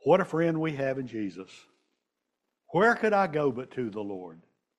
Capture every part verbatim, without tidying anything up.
What a friend we have in Jesus. Where could I go but to the Lord?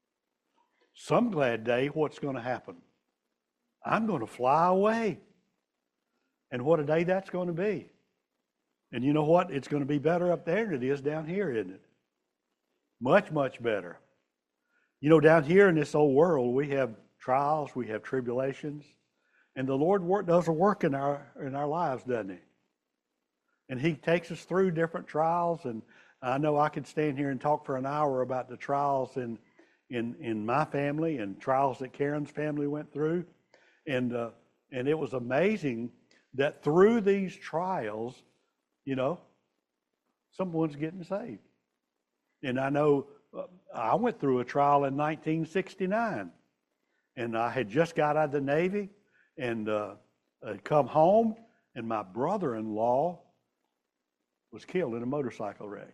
Some glad day, what's going to happen? I'm going to fly away. And what a day that's going to be. And you know what? It's going to be better up there than it is down here, isn't it? Much, much better. You know, down here in this old world, we have trials, we have tribulations, and the Lord work, does a work in our in our lives, doesn't He? And He takes us through different trials, and I know I could stand here and talk for an hour about the trials in in in my family and trials that Karen's family went through, and uh, and it was amazing that through these trials, you know, someone's getting saved. And I know uh, I went through a trial in nineteen sixty-nine, and I had just got out of the Navy, and uh, I'd come home, and my brother-in-law was killed in a motorcycle wreck.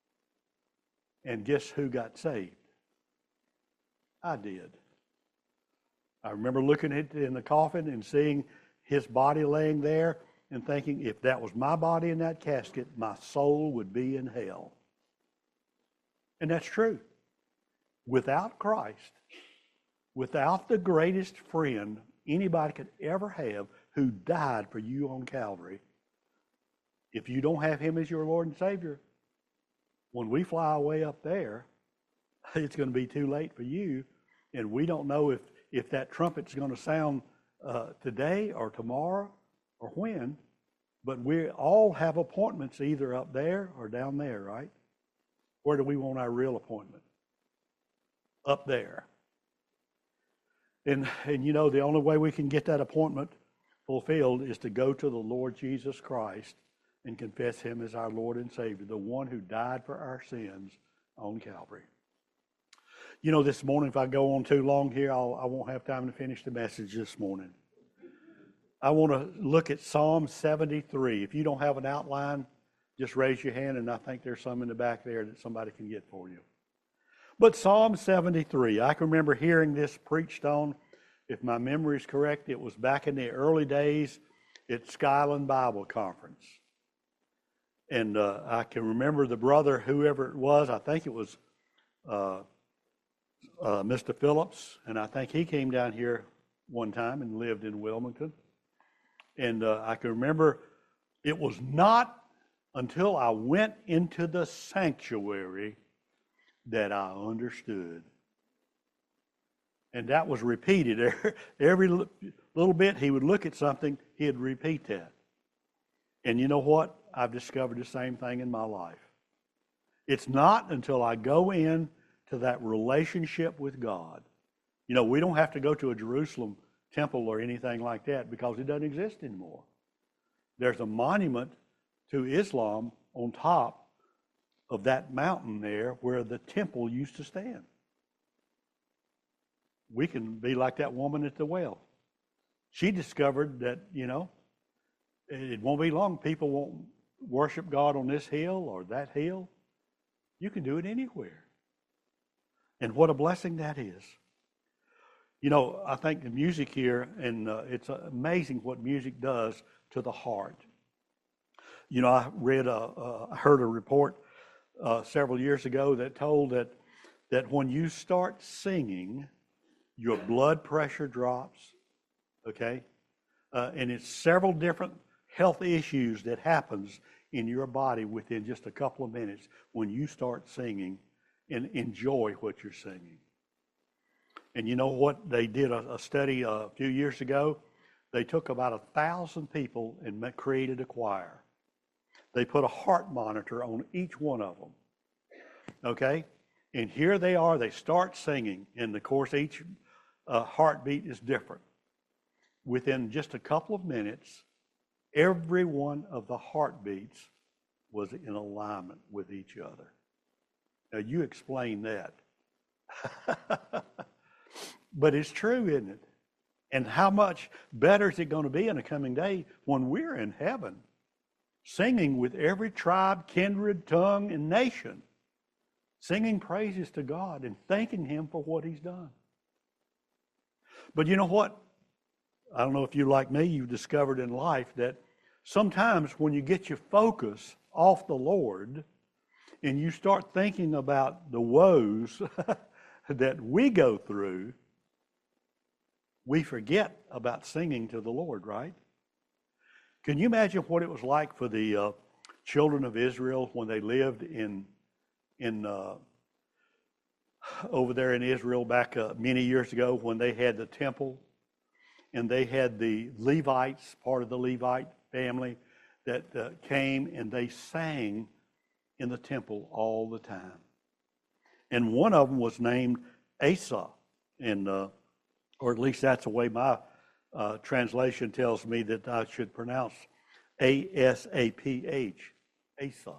And guess who got saved? I did. I remember looking at it in the coffin and seeing his body laying there and thinking, if that was my body in that casket, my soul would be in hell. And that's true. Without Christ, without the greatest friend anybody could ever have who died for you on Calvary, if you don't have Him as your Lord and Savior, when we fly away up there, it's going to be too late for you. And we don't know if, if that trumpet's going to sound uh, today or tomorrow or when, but we all have appointments either up there or down there, right? Where do we want our real appointment? Up there. And, and you know, the only way we can get that appointment fulfilled is to go to the Lord Jesus Christ and confess Him as our Lord and Savior, the one who died for our sins on Calvary. You know, this morning, if I go on too long here, I'll, I won't have time to finish the message this morning. I want to look at Psalm seventy-three. If you don't have an outline, just raise your hand, and I think there's some in the back there that somebody can get for you. But Psalm seventy-three, I can remember hearing this preached on. If my memory is correct, it was back in the early days at Skyland Bible Conference. And uh, I can remember the brother, whoever it was, I think it was uh, uh, Mister Phillips, and I think he came down here one time and lived in Wilmington. And uh, I can remember it was not until I went into the sanctuary that I understood. And that was repeated. Every little bit he would look at something, he'd repeat that. And you know what? I've discovered the same thing in my life. It's not until I go in to that relationship with God. You know, we don't have to go to a Jerusalem temple or anything like that because it doesn't exist anymore. There's a monument to Islam on top of that mountain there where the temple used to stand. We can be like that woman at the well. She discovered that, you know, it won't be long. People won't worship God on this hill or that hill. You can do it anywhere. And what a blessing that is. You know, I think the music here, and uh, it's amazing what music does to the heart. You know, I read, a, uh, I heard a report uh, several years ago that told that that when you start singing, your blood pressure drops. Okay, uh, and it's several different health issues that happens in your body within just a couple of minutes when you start singing and enjoy what you're singing. And you know what? They did a, a study a few years ago. They took about a thousand people and created a choir. They put a heart monitor on each one of them. Okay? And here they are. They start singing. And of course, each uh, heartbeat is different. Within just a couple of minutes, every one of the heartbeats was in alignment with each other. Now, you explain that. But it's true, isn't it? And how much better is it going to be in a coming day when we're in heaven, singing with every tribe, kindred, tongue, and nation, singing praises to God and thanking Him for what He's done. But you know what? I don't know if you, like me, you've discovered in life that sometimes when you get your focus off the Lord and you start thinking about the woes that we go through, we forget about singing to the Lord, right? Can you imagine what it was like for the uh, children of Israel when they lived in in uh, over there in Israel back uh, many years ago when they had the temple and they had the Levites, part of the Levite family, that uh, came and they sang in the temple all the time. And one of them was named Asa, and uh, or at least that's the way my uh, translation tells me that I should pronounce A S A P H, Asa.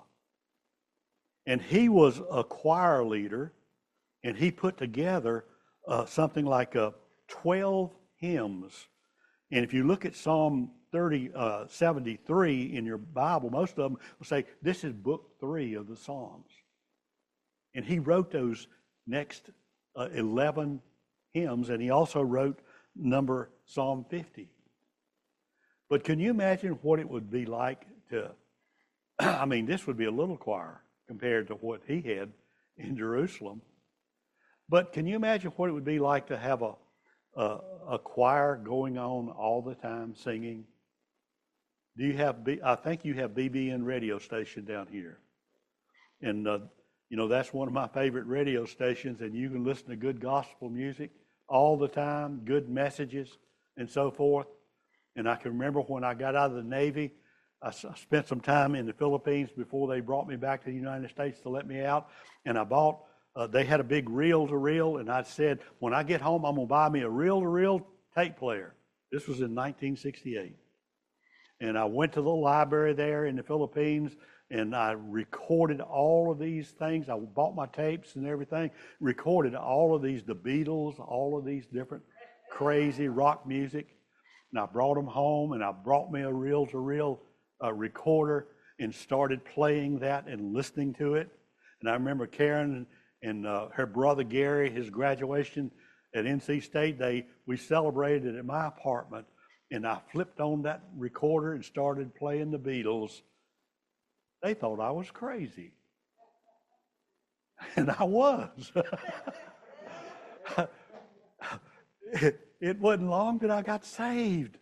And he was a choir leader, and he put together uh, something like uh, twelve hymns. And if you look at Psalm thirty, uh, seventy-three in your Bible, most of them will say this is book three of the Psalms. And he wrote those next uh, eleven hymns, and he also wrote number Psalm fifty. But can you imagine what it would be like to, I mean, this would be a little choir compared to what he had in Jerusalem. But can you imagine what it would be like to have a a, a choir going on all the time singing? Do you have, B, I think you have B B N radio station down here. And, uh, you know, that's one of my favorite radio stations, and you can listen to good gospel music all the time, good messages and so forth. And I can remember when I got out of the Navy, I spent some time in the Philippines before they brought me back to the United States to let me out, and I bought Uh, they had a big reel-to-reel, and I said, when I get home, I'm going to buy me a reel-to-reel tape player. This was in nineteen sixty-eight. And I went to the library there in the Philippines, and I recorded all of these things. I bought my tapes and everything, recorded all of these, the Beatles, all of these different crazy rock music. And I brought them home, and I brought me a reel-to-reel uh, recorder and started playing that and listening to it. And I remember Karen and uh, her brother Gary, his graduation at N C State, they we celebrated at my apartment, and I flipped on that recorder and started playing the Beatles. They thought I was crazy, and I was. it, it wasn't long that I got saved.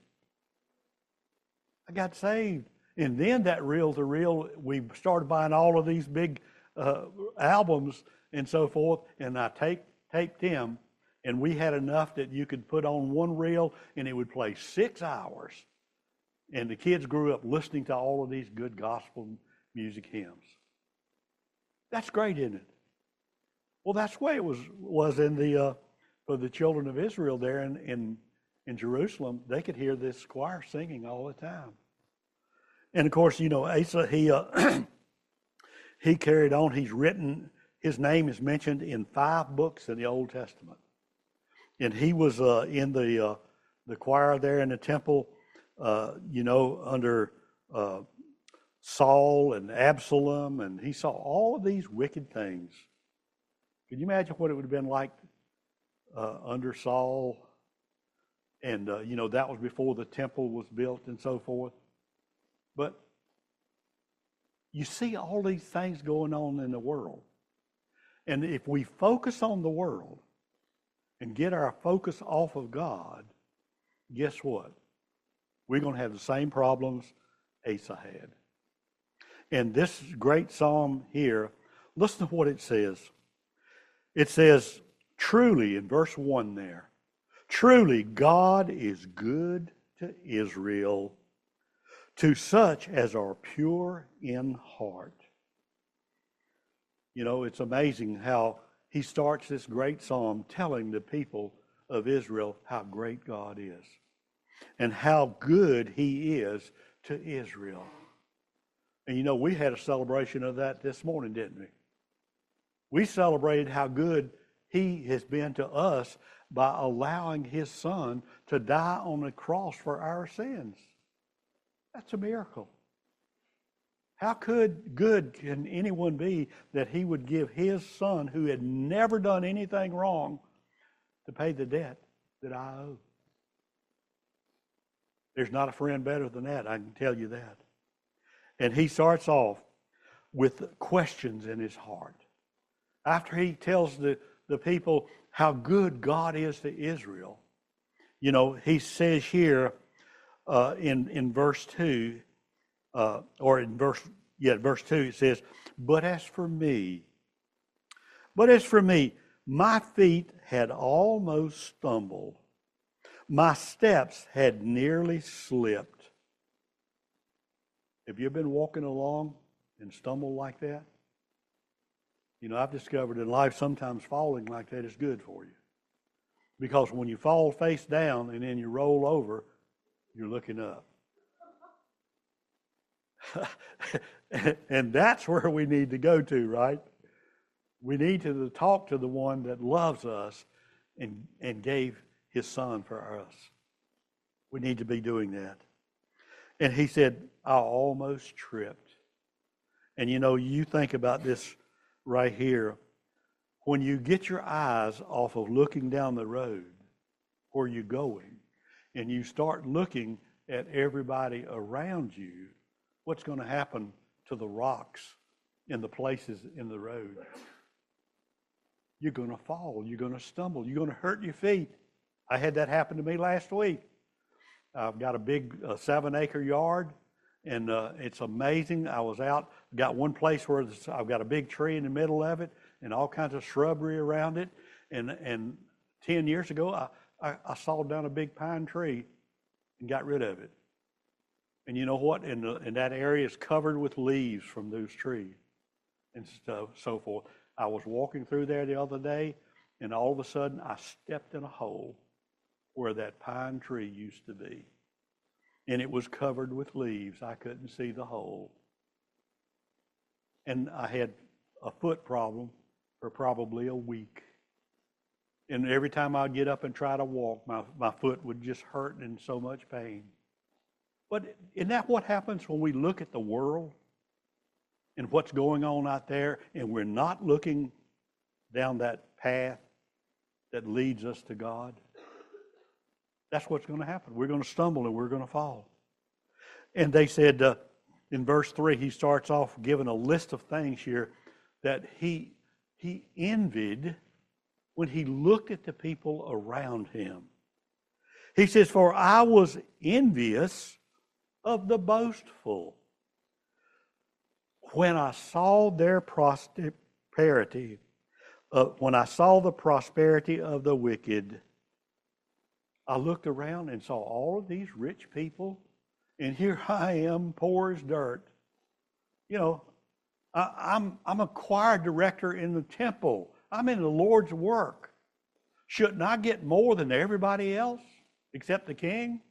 I got saved, and then that reel-to-reel, we started buying all of these big uh, albums and so forth, and I taped, taped him, and we had enough that you could put on one reel, and it would play six hours. And the kids grew up listening to all of these good gospel music hymns. That's great, isn't it? Well, that's the way it was was in the uh, for the children of Israel there in, in in Jerusalem. They could hear this choir singing all the time. And of course, you know, Asa, he uh, he carried on. He's written. His name is mentioned in five books in the Old Testament, and he was uh, in the uh, the choir there in the temple, uh, you know, under uh, Saul and Absalom, and he saw all of these wicked things. Can you imagine what it would have been like uh, under Saul? And uh, you know, that was before the temple was built and so forth. But you see all these things going on in the world. And if we focus on the world and get our focus off of God, guess what? We're going to have the same problems Asa had. And this great psalm here, listen to what it says. It says, truly, in verse one there, truly God is good to Israel, to such as are pure in heart. You know, it's amazing how he starts this great psalm telling the people of Israel how great God is and how good he is to Israel. And you know, we had a celebration of that this morning, didn't we? We celebrated how good he has been to us by allowing his son to die on the cross for our sins. That's a miracle. How could good can anyone be that he would give his son, who had never done anything wrong, to pay the debt that I owe? There's not a friend better than that, I can tell you that. And he starts off, with questions in his heart. After he tells the, the people how good God is to Israel, you know, he says here uh, in, in verse two, uh, or in verse, yeah, verse two, it says, but as for me, but as for me, my feet had almost stumbled. My steps had nearly slipped. Have you been walking along and stumbled like that? You know, I've discovered in life sometimes falling like that is good for you. Because when you fall face down and then you roll over, you're looking up. And that's where we need to go to, right? We need to talk to the one that loves us and, and gave his son for us. We need to be doing that. And he said, I almost tripped. And you know, you think about this right here. When you get your eyes off of looking down the road where you're going, and you start looking at everybody around you, what's going to happen to the rocks in the places in the road? You're going to fall. You're going to stumble. You're going to hurt your feet. I had that happen to me last week. I've got a big uh, seven-acre yard, and uh, it's amazing. I was out, got one place where I've got a big tree in the middle of it and all kinds of shrubbery around it. And and ten years ago, I, I, I sawed down a big pine tree and got rid of it. And you know what? And, the, and that area is covered with leaves from those trees and so, so forth. I was walking through there the other day, and all of a sudden, I stepped in a hole where that pine tree used to be. And it was covered with leaves. I couldn't see the hole. And I had a foot problem for probably a week. And every time I'd get up and try to walk, my, my foot would just hurt and in so much pain. But isn't that what happens when we look at the world and what's going on out there, and we're not looking down that path that leads us to God? That's what's going to happen. We're going to stumble and we're going to fall. And they said uh, in verse three, he starts off giving a list of things here that he, he envied when he looked at the people around him. He says, for I was envious of the boastful when I saw their prosperity, uh, when I saw the prosperity of the wicked. I looked around and saw all of these rich people, and here I am, poor as dirt. You know, I, I'm I'm a choir director in the temple. I'm in the Lord's work. Shouldn't I get more than everybody else except the king?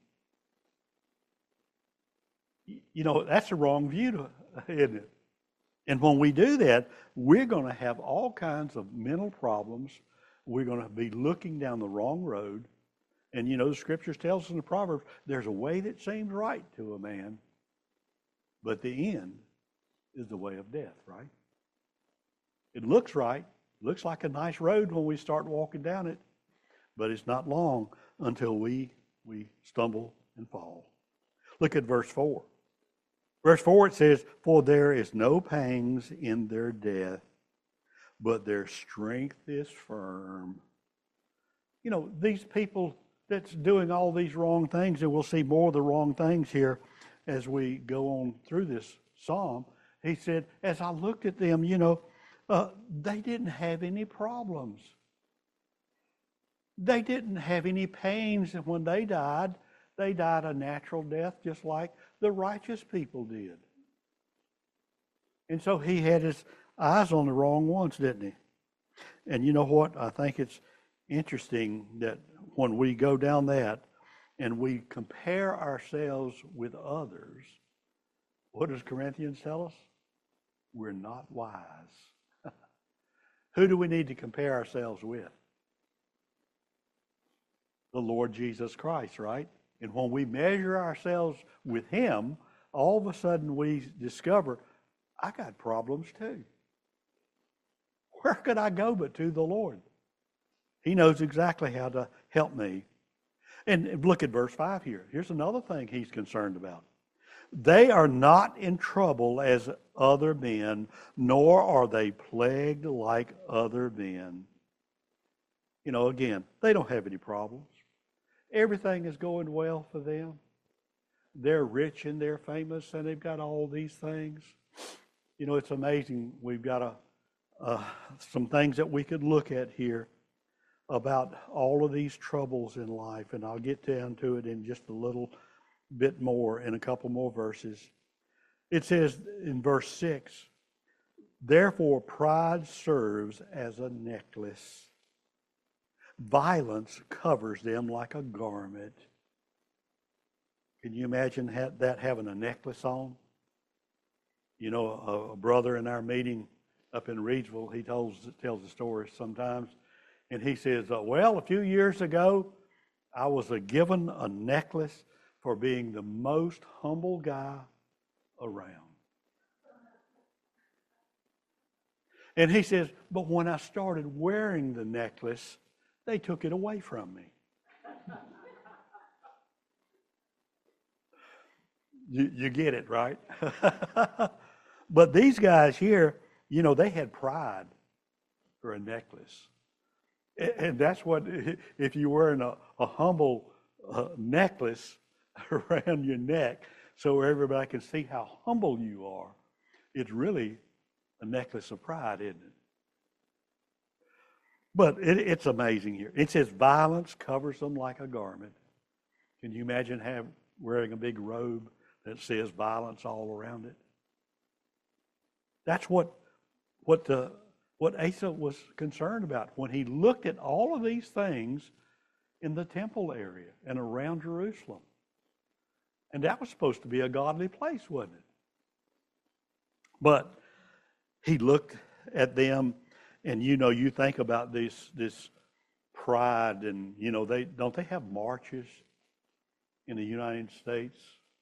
You know, that's the wrong view, to, isn't it? And when we do that, we're going to have all kinds of mental problems. We're going to be looking down the wrong road. And you know, the scriptures tells us in the Proverbs, there's a way that seems right to a man, but the end is the way of death, right? It looks right, looks like a nice road when we start walking down it, but it's not long until we we stumble and fall. Look at verse four. Verse four, it says, for there is no pangs in their death, but their strength is firm. You know, these people that's doing all these wrong things, and we'll see more of the wrong things here as we go on through this psalm. He said, as I looked at them, you know, uh, they didn't have any problems. They didn't have any pains, and when they died, they died a natural death just like the righteous people did. And so he had his eyes on the wrong ones, didn't he? And you know what? I think it's interesting that when we go down that and we compare ourselves with others, what does Corinthians tell us? We're not wise. Who do we need to compare ourselves with? The Lord Jesus Christ, right? And when we measure ourselves with him, all of a sudden we discover, I got problems too. Where could I go but to the Lord? He knows exactly how to help me. And look at verse five here. Here's another thing he's concerned about. They are not in trouble as other men, nor are they plagued like other men. You know, again, they don't have any problems. Everything is going well for them. They're rich and they're famous and they've got all these things. You know, it's amazing. We've got a, uh, some things that we could look at here about all of these troubles in life, and I'll get down to it in just a little bit more in a couple more verses. It says in verse six, therefore pride serves as a necklace. Violence covers them like a garment. Can you imagine that having a necklace on? You know, a, a brother in our meeting up in Reidsville, he tells, tells the story sometimes, and he says, uh, well, a few years ago, I was uh, given a necklace for being the most humble guy around. And he says, but when I started wearing the necklace, they took it away from me. you, you get it, right? But these guys here, you know, they had pride for a necklace. And that's what, if you're wearing a, a humble uh, necklace around your neck so everybody can see how humble you are, it's really a necklace of pride, isn't it? But it, it's amazing here. It says violence covers them like a garment. Can you imagine have, wearing a big robe that says violence all around it? That's what what the what Asa was concerned about when he looked at all of these things in the temple area and around Jerusalem. And that was supposed to be a godly place, wasn't it? But he looked at them, and you know, you think about this this pride, and you know, they don't they have marches in the United States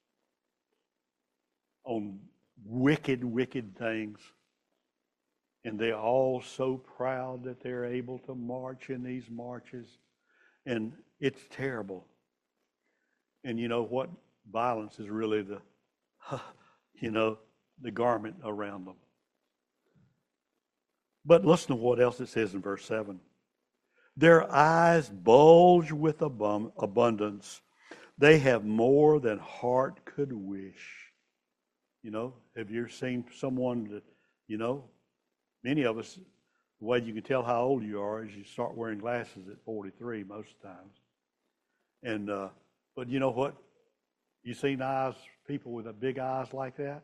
on wicked, wicked things. And they're all so proud that they're able to march in these marches. And it's terrible. And you know what? Violence is really the, you know, the garment around them. But listen to what else it says in verse seven. Their eyes bulge with abundance. They have more than heart could wish. You know, have you ever seen someone that, you know, many of us, the way you can tell how old you are is you start wearing glasses at forty-three most times. And, uh, but you know what? You seen eyes, people with a big eyes like that?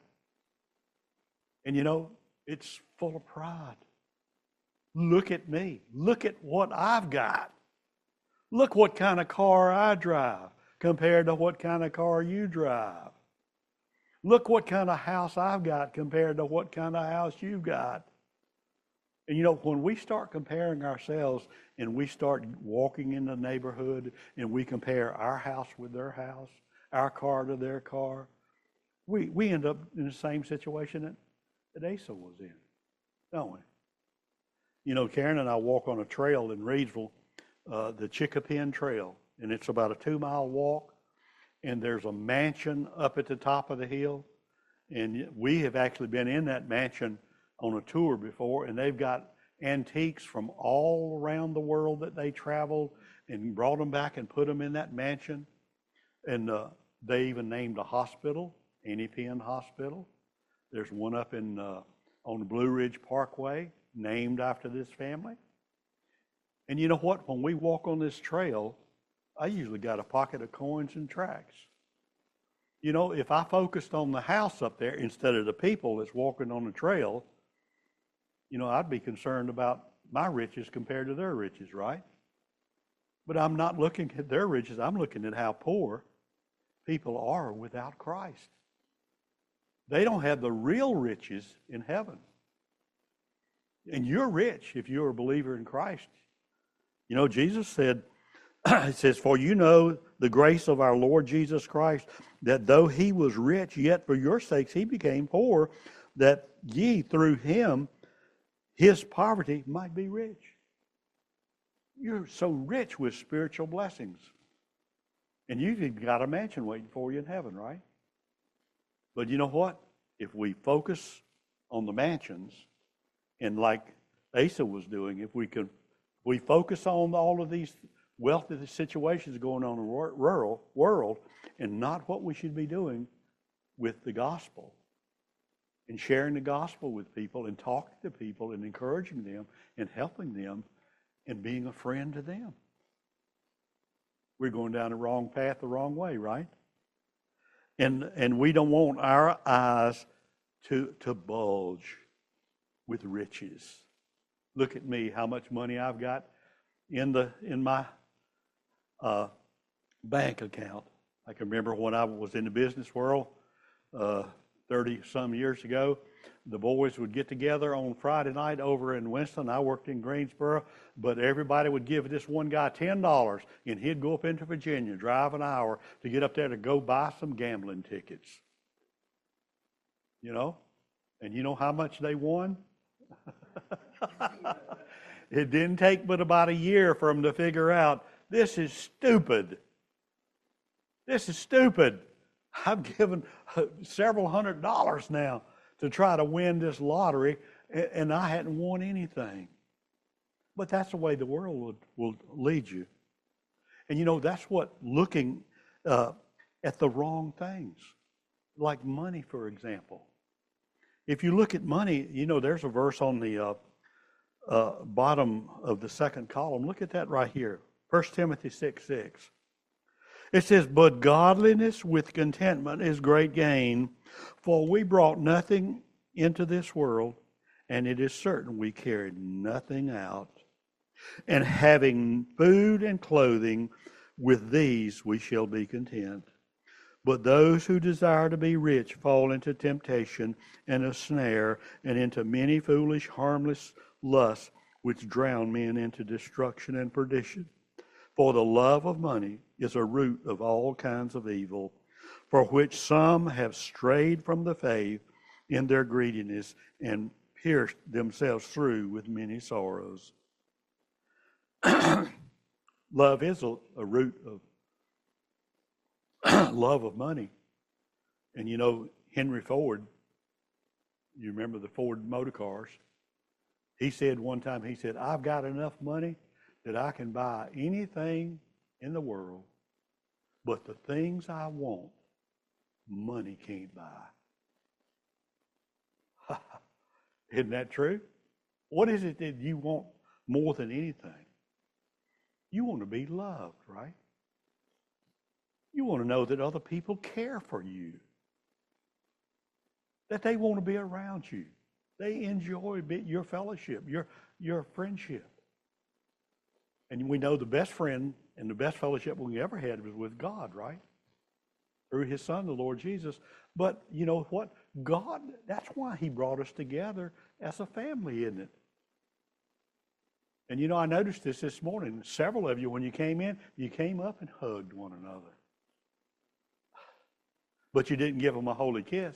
And you know, it's full of pride. Look at me. Look at what I've got. Look what kind of car I drive compared to what kind of car you drive. Look what kind of house I've got compared to what kind of house you've got. And you know, when we start comparing ourselves and we start walking in the neighborhood and we compare our house with their house, our car to their car, we, we end up in the same situation that, that Asa was in, don't we? You know, Karen and I walk on a trail in Reidsville, uh, the Chickapin Trail, and it's about a two-mile walk. And there's a mansion up at the top of the hill. And we have actually been in that mansion on a tour before, and they've got antiques from all around the world that they traveled and brought them back and put them in that mansion. And uh, they even named a hospital, Annie Penn Hospital. There's one up in uh, on the Blue Ridge Parkway named after this family. And you know what? When we walk on this trail, I usually got a pocket of coins and tracts. You know, if I focused on the house up there instead of the people that's walking on the trail, you know, I'd be concerned about my riches compared to their riches, right? But I'm not looking at their riches. I'm looking at how poor people are without Christ. They don't have the real riches in heaven. And you're rich if you're a believer in Christ. You know, Jesus said, it says, for you know the grace of our Lord Jesus Christ, that though he was rich, yet for your sakes he became poor, that ye through him, his poverty, might be rich. You're so rich with spiritual blessings. And you've got a mansion waiting for you in heaven, right? But you know what? If we focus on the mansions, and like Asa was doing, if we could, we focus on all of these wealthy situations going on in the rural world, and not what we should be doing with the gospel, and sharing the gospel with people, and talking to people, and encouraging them, and helping them, and being a friend to them. We're going down the wrong path the wrong way, right? And and we don't want our eyes to to bulge with riches. Look at me, how much money I've got in the in my uh, bank account. I can remember when I was in the business world uh, thirty some years ago. The boys would get together on Friday night over in Winston. I worked in Greensboro, but everybody would give this one guy ten dollars, and he'd go up into Virginia, drive an hour to get up there to go buy some gambling tickets. You know? And you know how much they won? It didn't take but about a year for them to figure out, this is stupid. This is stupid. I've given several hundred dollars now to try to win this lottery, and I hadn't won anything. But that's the way the world will, will lead you. And you know, that's what looking uh, at the wrong things, like money, for example. If you look at money, you know, there's a verse on the uh, uh, bottom of the second column. Look at that right here, First Timothy six six. It says, but godliness with contentment is great gain, for we brought nothing into this world, and it is certain we carried nothing out. And having food and clothing, with these we shall be content. But those who desire to be rich fall into temptation and a snare, and into many foolish, harmless lusts, which drown men into destruction and perdition. For the love of money is a root of all kinds of evil, for which some have strayed from the faith in their greediness and pierced themselves through with many sorrows. Love is a, a root of love of money. And you know, Henry Ford, you remember the Ford motor cars? He said one time, he said, I've got enough money that I can buy anything in the world, but the things I want, money can't buy. Isn't that true? What is it that you want more than anything? You want to be loved, right? You want to know that other people care for you, that they want to be around you. They enjoy your fellowship, your, your friendship. And we know the best friend and the best fellowship we ever had was with God, right? Through his son, the Lord Jesus. But you know what? God, that's why he brought us together as a family, isn't it? And you know, I noticed this this morning. Several of you, when you came in, you came up and hugged one another. But you didn't give them a holy kiss.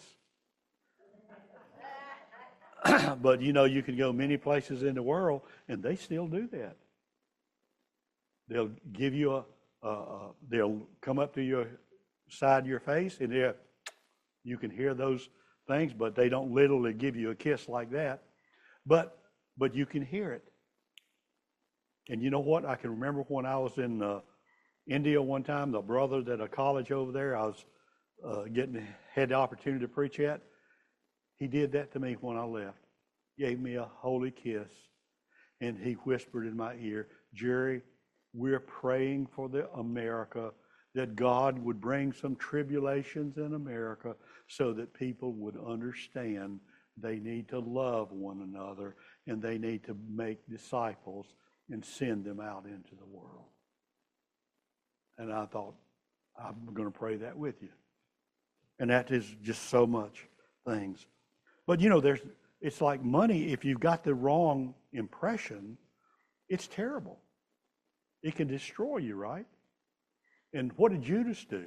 But you know, you can go many places in the world, and they still do that. They'll give you a, a, a they'll come up to your side of your face, and they you can hear those things, but they don't literally give you a kiss like that. But but you can hear it. And you know what? I can remember when I was in uh, India one time, the brothers at a college over there, I was uh, getting had the opportunity to preach at. He did that to me when I left. Gave me a holy kiss, and he whispered in my ear, Jerry, we're praying for the America, that God would bring some tribulations in America so that people would understand they need to love one another and they need to make disciples and send them out into the world. And I thought, I'm going to pray that with you. And that is just so much things. But you know, there's it's like money, if you've got the wrong impression, it's terrible. It can destroy you, right? And what did Judas do?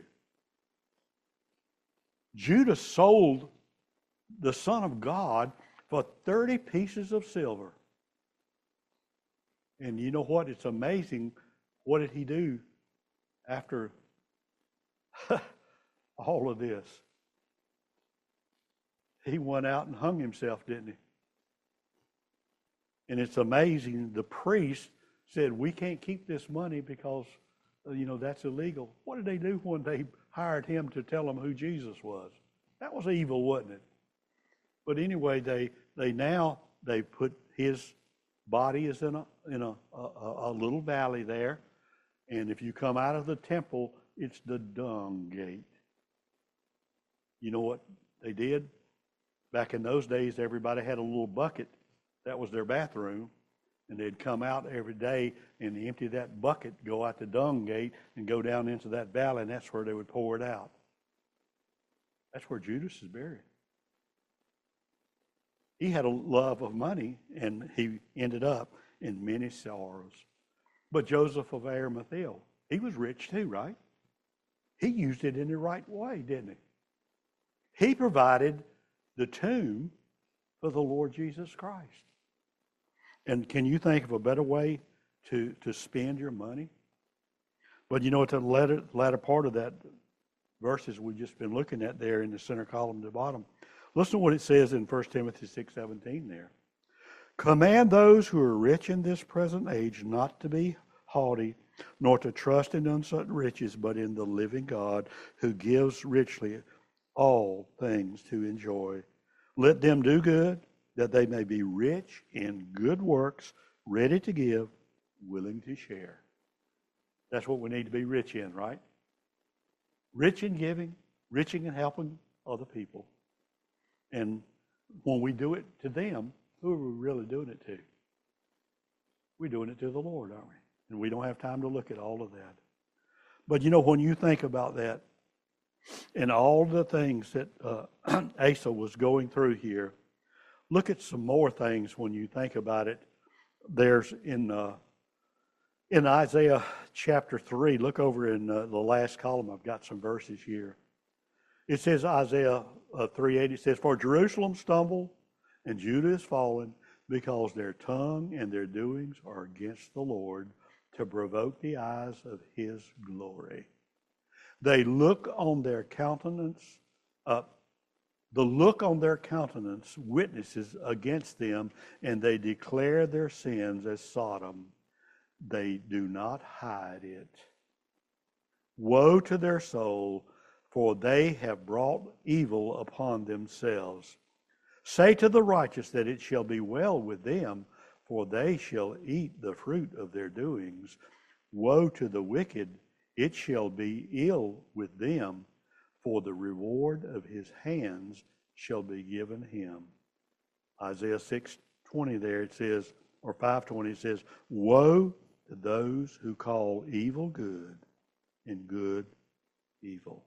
Judas sold the Son of God for thirty pieces of silver. And you know what? It's amazing. What did he do after all of this? he went out and hung himself, didn't he? And it's amazing. The priest said, we can't keep this money because, you know, that's illegal. What did they do when they hired him to tell them who Jesus was? That was evil, wasn't it? But anyway, they they now they put his body is in a in a, a, a little valley there, and if you come out of the temple, it's the dung gate. You know what they did? Back in those days, everybody had a little bucket. That was their bathroom. And they'd come out every day and empty that bucket, go out the dung gate, and go down into that valley, and that's where they would pour it out. That's where Judas is buried. He had a love of money, and he ended up in many sorrows. But Joseph of Arimathea, he was rich too, right? He used it in the right way, didn't he? He provided the tomb for the Lord Jesus Christ. And can you think of a better way to, to spend your money? But you know, at the latter, latter part of that verses we've just been looking at there in the center column at the bottom, listen to what it says in First Timothy six seventeen there. Command those who are rich in this present age not to be haughty, nor to trust in uncertain riches, but in the living God, who gives richly all things to enjoy. Let them do good, that they may be rich in good works, ready to give, willing to share. That's what we need to be rich in, right? Rich in giving, rich in helping other people. And when we do it to them, who are we really doing it to? We're doing it to the Lord, aren't we? And we don't have time to look at all of that. But you know, when you think about that, and all the things that uh, Asa was going through here, look at some more things when you think about it. There's in uh, in Isaiah chapter three, look over in uh, the last column. I've got some verses here. It says, Isaiah uh, three eight, it says, for Jerusalem stumbled and Judah is fallen, because their tongue and their doings are against the Lord, to provoke the eyes of his glory. They look on their countenance, uh, the look on their countenance witnesses against them, and they declare their sins as Sodom. They do not hide it. Woe to their soul, for they have brought evil upon themselves. Say to the righteous that it shall be well with them, for they shall eat the fruit of their doings. Woe to the wicked, it shall be ill with them, for the reward of his hands shall be given him. Isaiah six twenty there it says, or five twenty it says, woe to those who call evil good and good evil.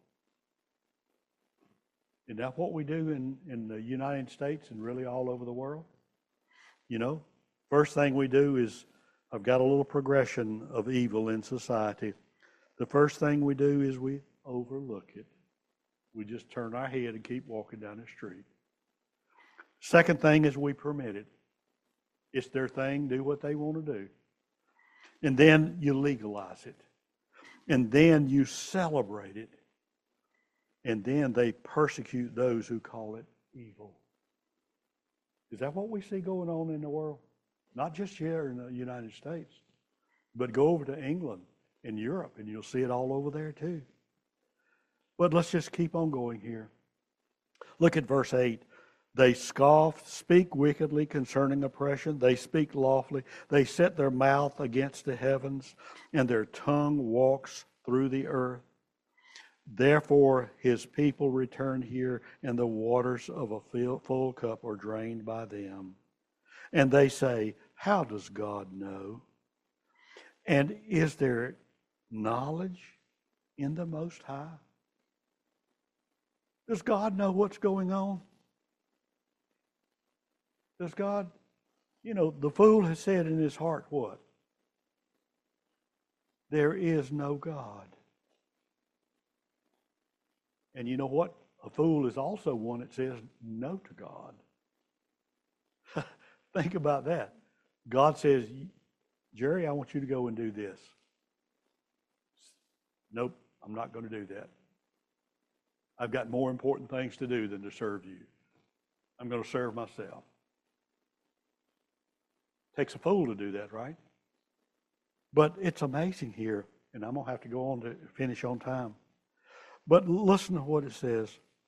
Isn't that what we do in, in the United States and really all over the world? You know, first thing we do is, I've got a little progression of evil in society. The first thing we do is we overlook it. We just turn our head and keep walking down the street. Second thing is we permit it. It's their thing, do what they want to do. And then you legalize it. And then you celebrate it. And then they persecute those who call it evil. Is that what we see going on in the world? Not just here in the United States, but go over to England and Europe, and you'll see it all over there too. But let's just keep on going here. Look at verse eight. They scoff, speak wickedly concerning oppression. They speak lawfully. They set their mouth against the heavens, and their tongue walks through the earth. Therefore his people return here, and the waters of a full cup are drained by them. And they say, how does God know? And is there knowledge in the Most High? Does God know what's going on? Does God, you know, the fool has said in his heart what? There is no God. And you know what? A fool is also one that says no to God. Think about that. God says, Jerry, I want you to go and do this. Nope, I'm not going to do that. I've got more important things to do than to serve you. I'm going to serve myself. Takes a fool to do that, right? But it's amazing here, and I'm going to have to go on to finish on time. But listen to what it says.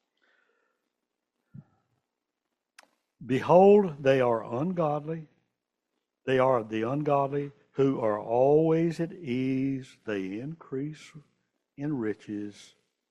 Behold, they are ungodly. They are the ungodly who are always at ease. They increase in riches.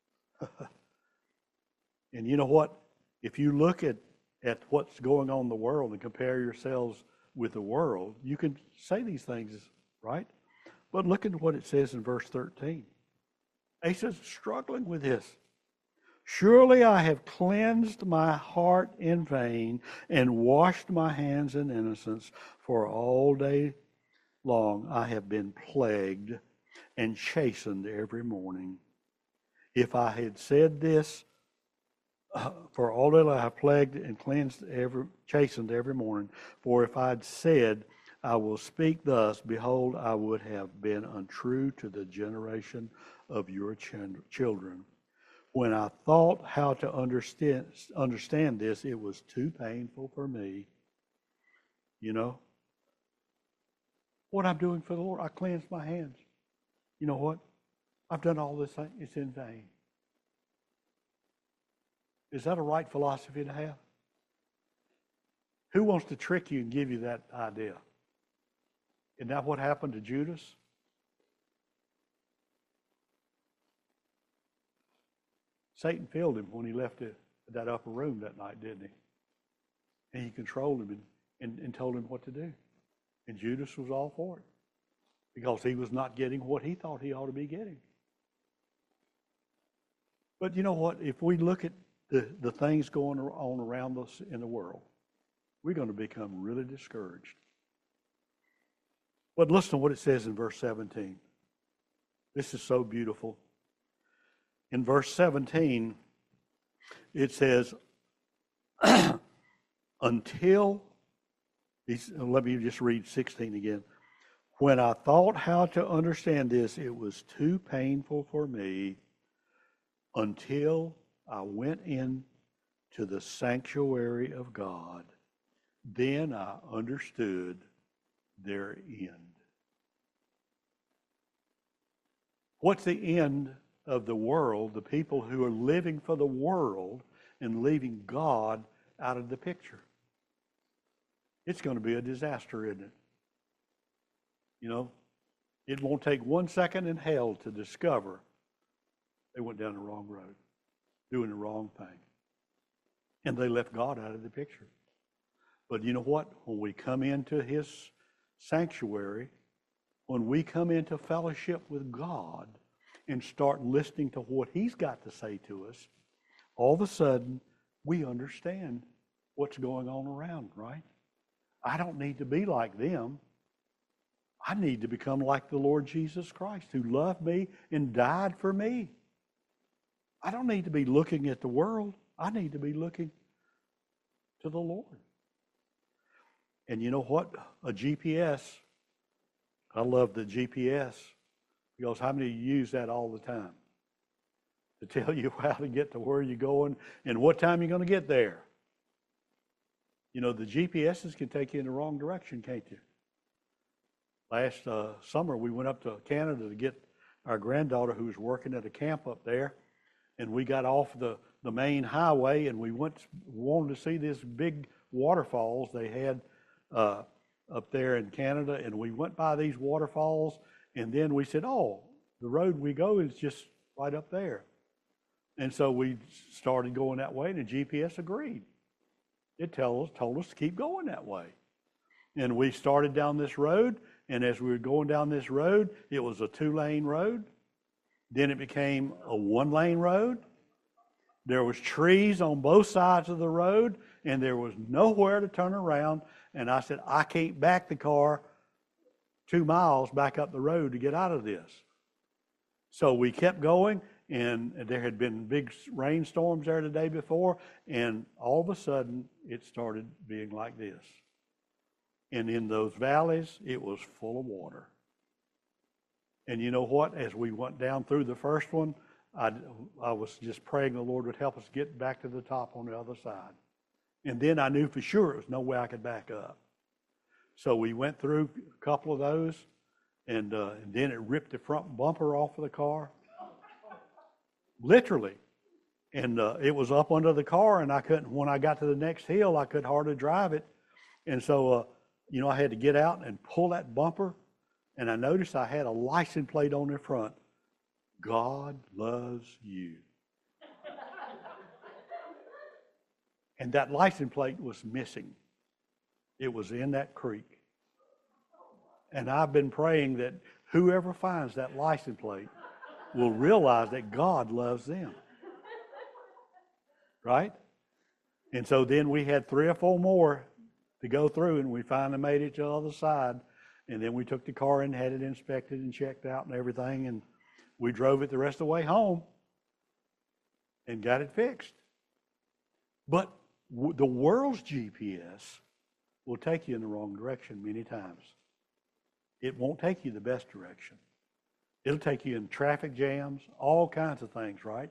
And you know what? If you look at, at what's going on in the world and compare yourselves with the world, you can say these things, right? But look at what it says in verse thirteen. He says, struggling with this. Surely I have cleansed my heart in vain and washed my hands in innocence, for all day long I have been plagued and chastened every morning. If I had said this, uh, for all day long I have plagued and cleansed every, chastened every morning, for if I had said, I will speak thus, behold, I would have been untrue to the generation of your ch- children. When I thought how to understand, understand this, it was too painful for me. You know, what I'm doing for the Lord, I cleansed my hands. You know what? I've done all this, it's in vain. Is that a right philosophy to have? Who wants to trick you and give you that idea? Isn't that what happened to Judas? Satan failed him when he left it, that upper room that night, didn't he? And he controlled him and, and, and told him what to do. And Judas was all for it because he was not getting what he thought he ought to be getting. But you know what? If we look at the, the things going on around us in the world, we're going to become really discouraged. But listen to what it says in verse seventeen. This is so beautiful. In verse seventeen, it says, until, let me just read sixteen again. When I thought how to understand this, it was too painful for me until I went in to the sanctuary of God. Then I understood their end. What's the end of the world? The people who are living for the world and leaving God out of the picture. It's going to be a disaster, isn't it? You know, it won't take one second in hell to discover they went down the wrong road, doing the wrong thing. And they left God out of the picture. But you know what? When we come into his sanctuary, when we come into fellowship with God and start listening to what he's got to say to us, all of a sudden we understand what's going on around, right? I don't need to be like them. I need to become like the Lord Jesus Christ, who loved me and died for me. I don't need to be looking at the world. I need to be looking to the Lord. And you know what? A G P S, I love the G P S, because how many of you use that all the time? To tell you how to get to where you're going and what time you're going to get there. You know, the G P S's can take you in the wrong direction, can't you? Last uh, summer, we went up to Canada to get our granddaughter who was working at a camp up there, and we got off the, the main highway, and we went wanted to see this big waterfalls they had uh, up there in Canada, and we went by these waterfalls, and then we said, oh, the road we go is just right up there. And so we started going that way, and the G P S agreed. It told us, told us to keep going that way. And we started down this road, and as we were going down this road, it was a two-lane road. Then it became a one-lane road. There was trees on both sides of the road, and there was nowhere to turn around. And I said, I can't back the car two miles back up the road to get out of this. So we kept going, and there had been big rainstorms there the day before, and all of a sudden, it started being like this. And in those valleys, it was full of water. And you know what? As we went down through the first one, I, I was just praying the Lord would help us get back to the top on the other side. And then I knew for sure there was no way I could back up. So we went through a couple of those, and, uh, and then it ripped the front bumper off of the car. Literally. And uh, it was up under the car, and I couldn't, when I got to the next hill, I could hardly drive it. And so, uh, you know, I had to get out and pull that bumper, and I noticed I had a license plate on the front. God loves you. And that license plate was missing. It was in that creek. And I've been praying that whoever finds that license plate will realize that God loves them. Right? And so then we had three or four more to go through, and we finally made it to the other side. And then we took the car and had it inspected and checked out and everything, and we drove it the rest of the way home and got it fixed. But w- the world's G P S will take you in the wrong direction many times. It won't take you the best direction. It'll take you in traffic jams, all kinds of things, right?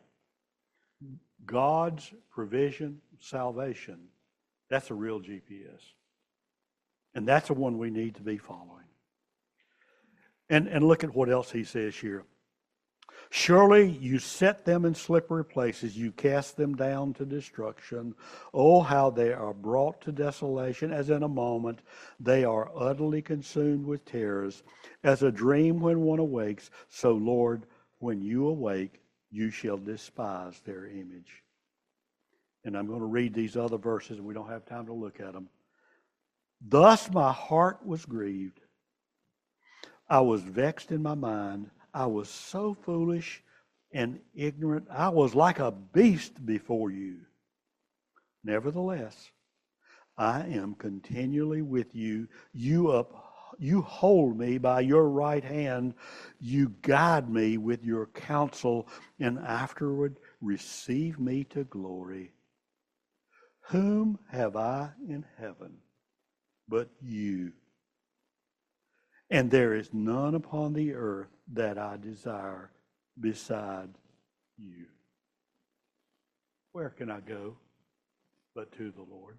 God's provision, salvation, that's a real G P S. And that's the one we need to be following. And, and look at what else he says here. Surely you set them in slippery places. You cast them down to destruction. Oh, how they are brought to desolation as in a moment. They are utterly consumed with terrors. As a dream when one awakes, so Lord, when you awake, you shall despise their image. And I'm going to read these other verses, and we don't have time to look at them. Thus my heart was grieved. I was vexed in my mind. I was so foolish and ignorant. I was like a beast before you. Nevertheless, I am continually with you. You up, you hold me by your right hand. You guide me with your counsel, and afterward receive me to glory. Whom have I in heaven but you? And there is none upon the earth that I desire beside you. Where can I go but to the Lord?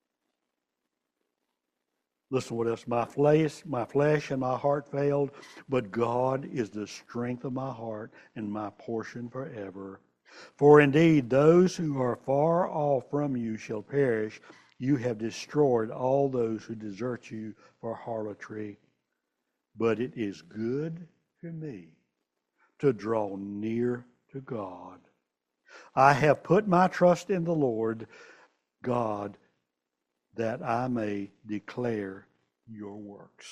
Listen what else. My flesh, my flesh and my heart failed, but God is the strength of my heart and my portion forever. For indeed, those who are far off from you shall perish. You have destroyed all those who desert you for harlotry. But it is good for me to draw near to God. I have put my trust in the Lord God, that I may declare your works.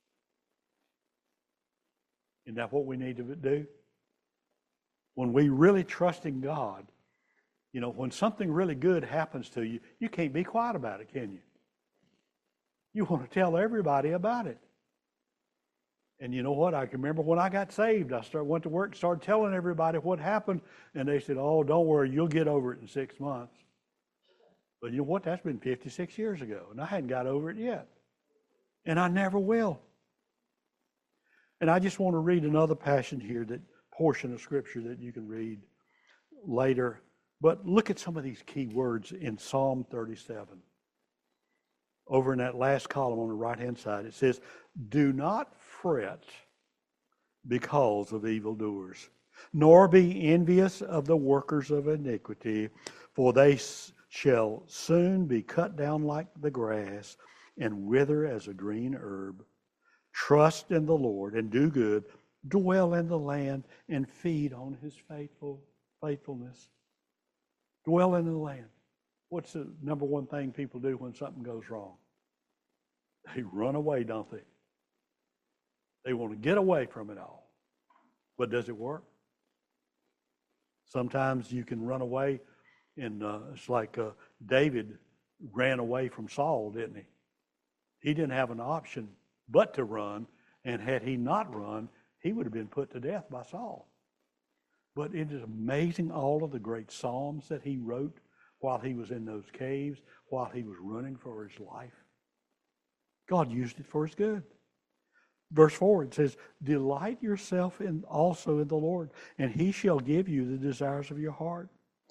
Isn't that what we need to do? When we really trust in God, you know, when something really good happens to you, you can't be quiet about it, can you? You want to tell everybody about it. And you know what? I can remember when I got saved, I started, went to work, started telling everybody what happened, and they said, oh, don't worry, you'll get over it in six months. But you know what? That's been fifty-six years ago, and I hadn't got over it yet. And I never will. And I just want to read another passage here, that portion of Scripture that you can read later. But look at some of these key words in Psalm thirty-seven. Over in that last column on the right-hand side, it says, do not fret because of evildoers, nor be envious of the workers of iniquity, for they shall soon be cut down like the grass and wither as a green herb. Trust in the Lord and do good, dwell in the land and feed on his faithful faithfulness. Dwell in the land. What's the number one thing people do when something goes wrong? They run away, don't they? They want to get away from it all. But does it work? Sometimes you can run away, and uh, it's like uh, David ran away from Saul, didn't he? He didn't have an option but to run, and had he not run, he would have been put to death by Saul. But it is amazing all of the great psalms that he wrote while he was in those caves, while he was running for his life. God used it for his good. Verse four, it says, delight yourself in also in the Lord, and he shall give you the desires of your heart.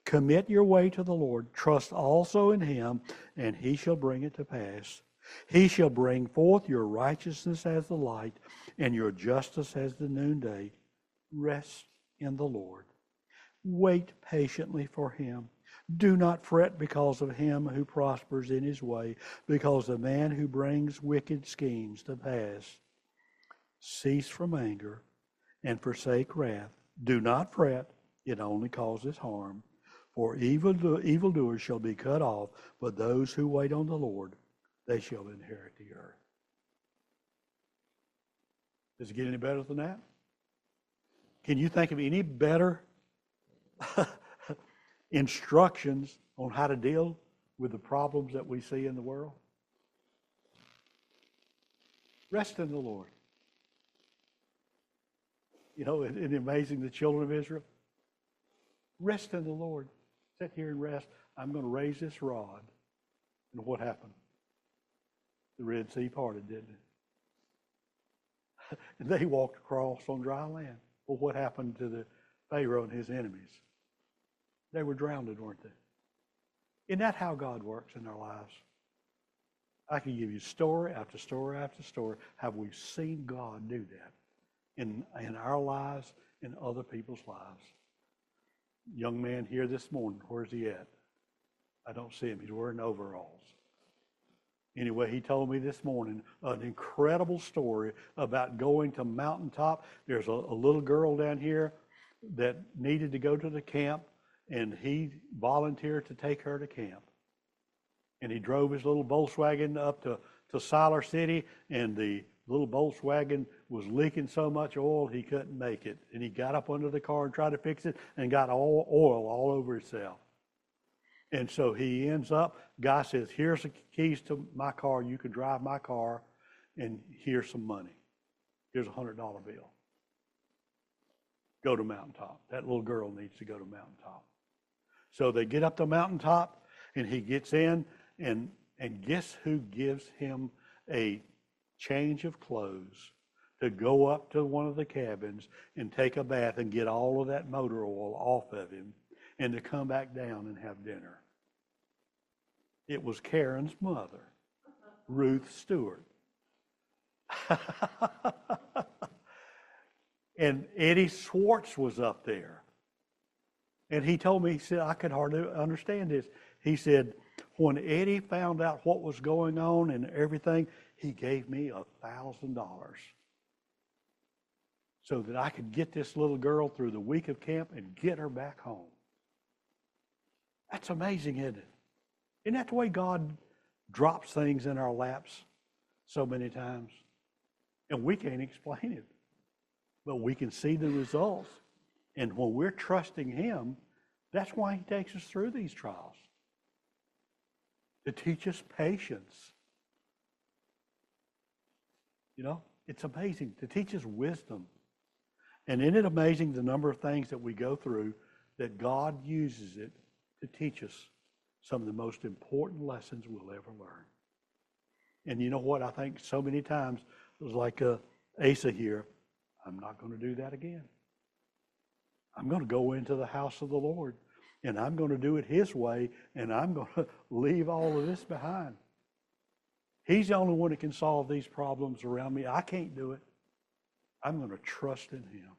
Commit your way to the Lord. Trust also in him, and he shall bring it to pass. He shall bring forth your righteousness as the light, and your justice as the noonday. Rest in the Lord. Wait patiently for him. Do not fret because of him who prospers in his way, because the man who brings wicked schemes to pass. Cease from anger and forsake wrath. Do not fret, it only causes harm. For evil evildoers shall be cut off, but those who wait on the Lord, they shall inherit the earth. Does it get any better than that? Can you think of any better instructions on how to deal with the problems that we see in the world? Rest in the Lord. You know, isn't it amazing, the children of Israel? Rest in the Lord. Sit here and rest. I'm going to raise this rod. And what happened? The Red Sea parted, didn't it? And they walked across on dry land. Well, what happened to the Pharaoh and his enemies? They were drowned, weren't they? Isn't that how God works in our lives? I can give you story after story after story. Have we seen God do that in, in our lives, in other people's lives? Young man here this morning, where's he at? I don't see him. He's wearing overalls. Anyway, he told me this morning an incredible story about going to mountaintop. There's a, a little girl down here that needed to go to the camp, and he volunteered to take her to camp. And he drove his little Volkswagen up to, to Siler City, and the little Volkswagen was leaking so much oil he couldn't make it. And he got up under the car and tried to fix it and got all oil all over himself. And so he ends up, guy says, here's the keys to my car. You can drive my car, and here's some money. Here's a one hundred dollar bill. Go to Mountaintop. That little girl needs to go to Mountaintop. So they get up to Mountaintop, and he gets in, and, and guess who gives him a change of clothes to go up to one of the cabins and take a bath and get all of that motor oil off of him, and to come back down and have dinner? It was Karen's mother, Ruth Stewart. And Eddie Swartz was up there. And he told me, he said, I could hardly understand this. He said, when Eddie found out what was going on and everything, he gave me a thousand dollars so that I could get this little girl through the week of camp and get her back home. That's amazing, isn't it? Isn't that the way God drops things in our laps so many times? And we can't explain it, but we can see the results. And when we're trusting him, that's why he takes us through these trials, to teach us patience. You know, it's amazing, to teach us wisdom. And isn't it amazing the number of things that we go through that God uses it to teach us some of the most important lessons we'll ever learn? And you know what? I think so many times it was like uh, Asa here. I'm not going to do that again. I'm going to go into the house of the Lord, and I'm going to do it his way, and I'm going to leave all of this behind. He's the only one that can solve these problems around me. I can't do it. I'm going to trust in him.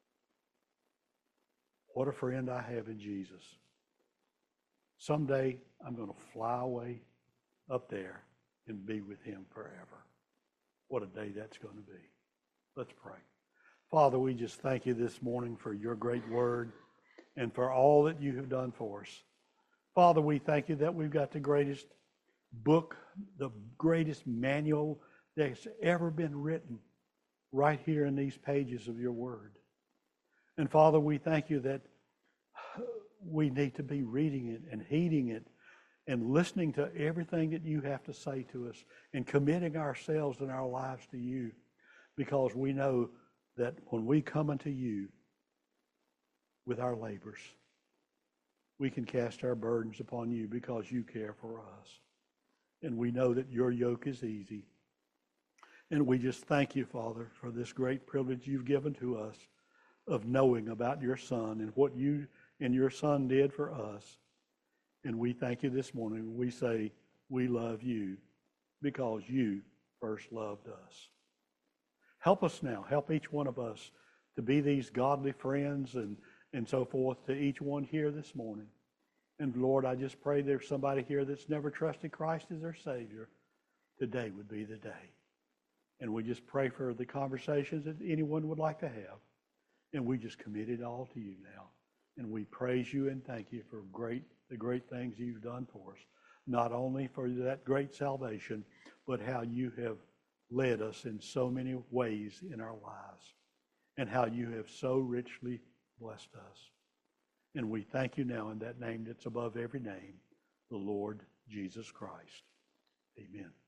What a friend I have in Jesus. Someday I'm going to fly away up there and be with him forever. What a day that's going to be. Let's pray. Father, we just thank you this morning for your great word and for all that you have done for us. Father, we thank you that we've got the greatest book, the greatest manual that's ever been written right here in these pages of your word. And Father, we thank you that we need to be reading it and heeding it and listening to everything that you have to say to us and committing ourselves and our lives to you, because we know that when we come unto you with our labors, we can cast our burdens upon you because you care for us. And we know that your yoke is easy. And we just thank you, Father, for this great privilege you've given to us of knowing about your Son and what you and your Son did for us. And we thank you this morning. We say we love you because you first loved us. Help us now. Help each one of us to be these godly friends and, and so forth to each one here this morning. And Lord, I just pray there's somebody here that's never trusted Christ as their Savior. Today would be the day. And we just pray for the conversations that anyone would like to have. And we just commit it all to you now. And we praise you and thank you for great the great things you've done for us. Not only for that great salvation, but how you have led us in so many ways in our lives. And how you have so richly blessed us. And we thank you now in that name that's above every name, the Lord Jesus Christ. Amen.